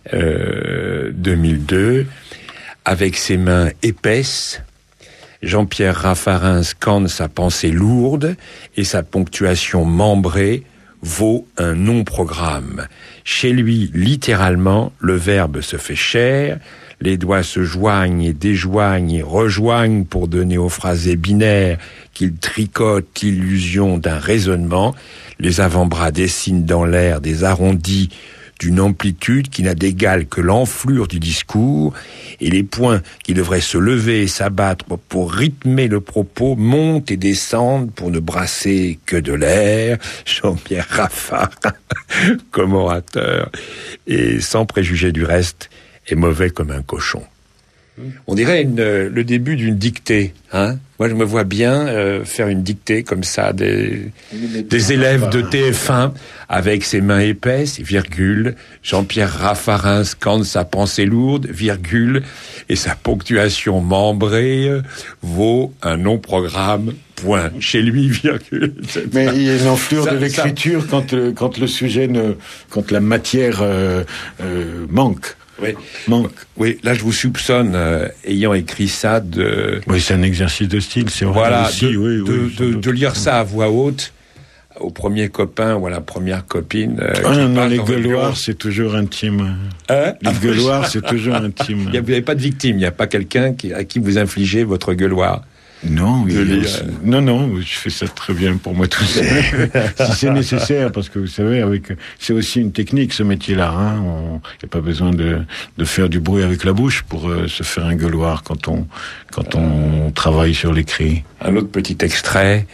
2002. Avec ses mains épaisses, Jean-Pierre Raffarin scande sa pensée lourde et sa ponctuation membrée vaut un non-programme. Chez lui, littéralement, le verbe se fait chair, les doigts se joignent et déjoignent et rejoignent pour donner aux phrasés binaires qu'il tricote l'illusion d'un raisonnement. Les avant-bras dessinent dans l'air des arrondis d'une amplitude qui n'a d'égal que l'enflure du discours, et les poings qui devraient se lever et s'abattre pour rythmer le propos montent et descendent pour ne brasser que de l'air. Jean-Pierre Raffarin, comme orateur, et sans préjuger du reste, est mauvais comme un cochon. On dirait le début d'une dictée, hein. Moi, je me vois bien faire une dictée comme ça des élèves de TF1 avec ses mains épaisses, virgule, Jean-Pierre Raffarin scande sa pensée lourde, virgule, et sa ponctuation membrée vaut un non-programme, point. Chez lui, virgule. Mais il y a une enflure de l'écriture quand le sujet quand la matière manque. Oui, là je vous soupçonne, ayant écrit ça, de... Oui, c'est un exercice de style, c'est vrai. Voilà, aussi, de lire ça à voix haute au premier copain ou à la première copine. Non, les gueuloirs, c'est toujours intime. Les gueuloirs, c'est toujours intime. Vous n'avez pas de victime, il n'y a pas quelqu'un à qui vous infligez votre gueuloir. Non, non, je fais ça très bien pour moi tout seul. Si c'est nécessaire, parce que vous savez, c'est aussi une technique ce métier-là. Hein. Il n'y a pas besoin de faire du bruit avec la bouche pour se faire un gueuloir quand on travaille sur l'écrit. Un autre petit extrait.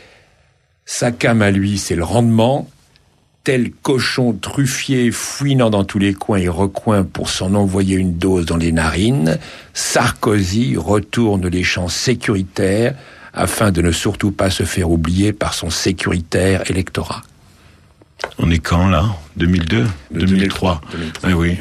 Sa came à lui, c'est le rendement. Tel cochon truffier fouinant dans tous les coins et recoins pour s'en envoyer une dose dans les narines, Sarkozy retourne les champs sécuritaires afin de ne surtout pas se faire oublier par son sécuritaire électorat. On est quand là ? 2002 ? 2003. Ah oui.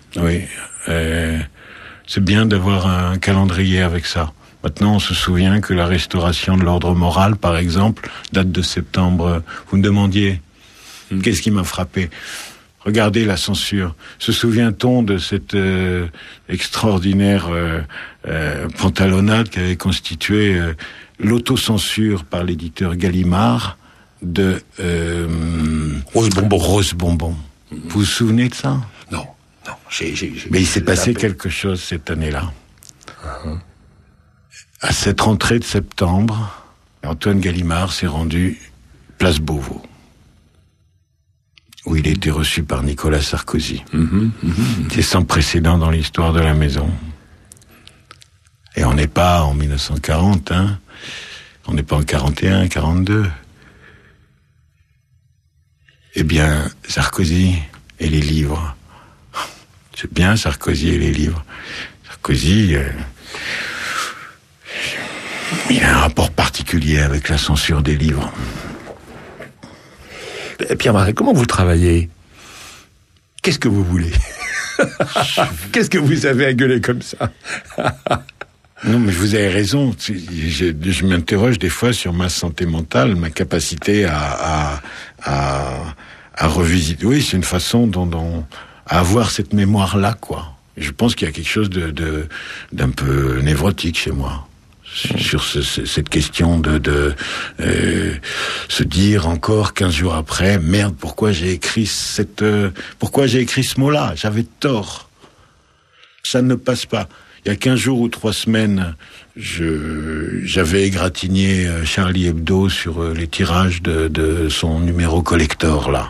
C'est bien d'avoir un calendrier avec ça. Maintenant, on se souvient que la restauration de l'ordre moral, par exemple, date de septembre. Vous me demandiez... Qu'est-ce qui m'a frappé ? Regardez la censure. Se souvient-on de cette extraordinaire pantalonnade qui avait constitué l'autocensure par l'éditeur Gallimard de Rose Bonbon. Vous vous souvenez de ça ? Non. Mais il s'est passé quelque chose cette année-là. À cette rentrée de septembre, Antoine Gallimard s'est rendu place Beauvau, où il a été reçu par Nicolas Sarkozy. C'est sans précédent dans l'histoire de la maison. Et on n'est pas en 1940, hein. On n'est pas en 41, 42. Eh bien, Sarkozy et les livres. C'est bien, Sarkozy et les livres. Sarkozy, il a un rapport particulier avec la censure des livres. Pierre-Marie, comment vous travaillez ? Qu'est-ce que vous voulez ? Qu'est-ce que vous avez à gueuler comme ça ? Non, mais vous avez raison. Je m'interroge des fois sur ma santé mentale, ma capacité à revisiter. Oui, c'est une façon à avoir cette mémoire-là, quoi. Et je pense qu'il y a quelque chose d'un peu névrotique chez moi. Sur cette question de se dire encore 15 jours après, merde, pourquoi j'ai écrit ce mot-là? J'avais tort. Ça ne passe pas. Il y a 15 jours ou 3 semaines, j'avais égratigné Charlie Hebdo sur les tirages de son numéro collector, là.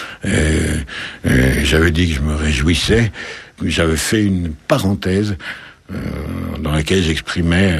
Et j'avais dit que je me réjouissais. J'avais fait une parenthèse dans laquelle j'exprimais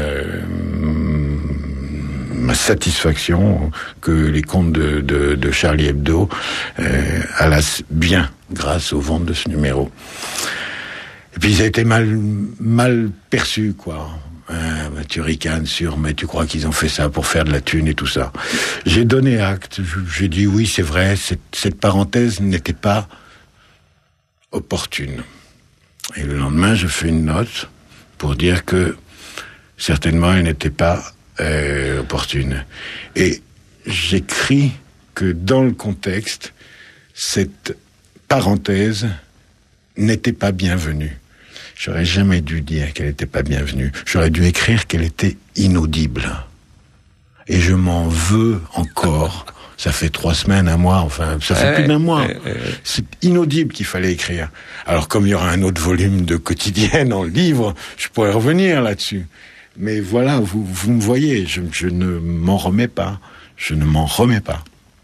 ma satisfaction que les comptes de Charlie Hebdo allassent bien grâce aux ventes de ce numéro. Et puis ça a été mal perçu, quoi. Tu ricanes mais tu crois qu'ils ont fait ça pour faire de la thune et tout ça. J'ai donné acte, j'ai dit oui, c'est vrai, cette parenthèse n'était pas opportune. Et le lendemain, je fais une note pour dire que certainement elle n'était pas opportune. Et j'écris que dans le contexte, cette parenthèse n'était pas bienvenue. J'aurais jamais dû dire qu'elle n'était pas bienvenue. J'aurais dû écrire qu'elle était inaudible. Et je m'en veux encore. Ça fait 3 semaines, un mois, enfin, ça fait plus d'un mois. C'est inaudible qu'il fallait écrire. Alors, comme il y aura un autre volume de Quotidienne en livre, je pourrais revenir là-dessus. Mais voilà, vous me voyez, je ne m'en remets pas. Je ne m'en remets pas.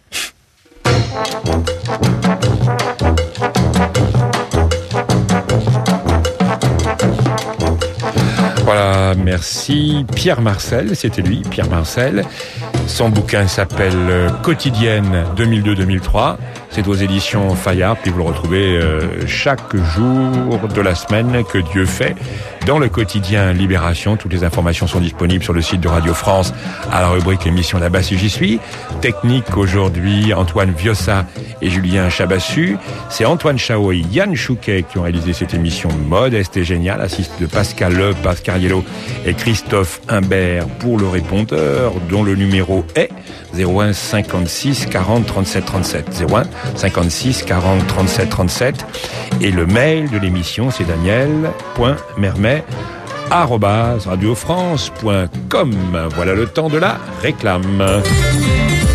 Voilà, merci. Pierre Marcel, c'était lui, Pierre Marcel. Son bouquin s'appelle Quotidienne 2002-2003. C'est aux éditions Fayard, puis vous le retrouvez chaque jour de la semaine que Dieu fait dans le quotidien Libération. Toutes les informations sont disponibles sur le site de Radio France à la rubrique émission Là-bas si j'y suis. Technique aujourd'hui, Antoine Viossa et Julien Chabassu. C'est Antoine Chao et Yann Chouquet qui ont réalisé cette émission modeste et géniale, assiste de Pascal Le, Pascariello et Christophe Imbert pour le répondeur, dont le numéro est 01 56 40 37 37. 01 56 40 37 37. Et le mail de l'émission, c'est daniel.mermet@radiofrance.com. Voilà le temps de la réclame.